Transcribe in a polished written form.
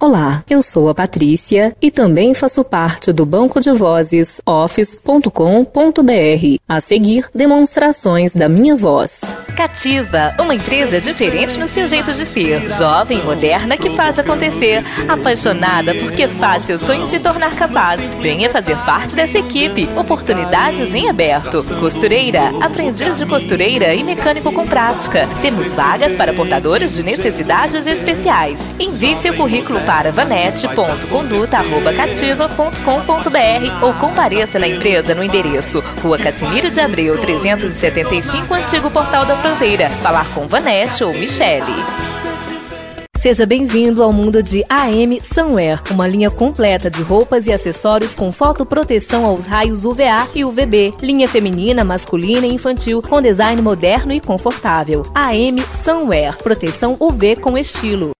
Olá, eu sou a Patrícia e também faço parte do banco de vozes office.com.br. A seguir, demonstrações da minha voz. Cativa, uma empresa diferente no seu jeito de ser. Jovem e moderna que faz acontecer. Apaixonada porque faz seu sonho se tornar capaz. Venha fazer parte dessa equipe. Oportunidades em aberto. Costureira, aprendiz de costureira e mecânico com prática. Temos vagas para portadores de necessidades especiais. Envie seu currículo para vanete.conduta@cativa.com.br ou compareça na empresa no endereço Rua Cassimiro de Abreu 375, Antigo Portal da Fronteira. Falar com Vanete ou Michele. Seja bem-vindo ao mundo de AM Sunwear, uma linha completa de roupas e acessórios com fotoproteção aos raios UVA e UVB, linha feminina, masculina e infantil, com design moderno e confortável. AM Sunwear, proteção UV com estilo.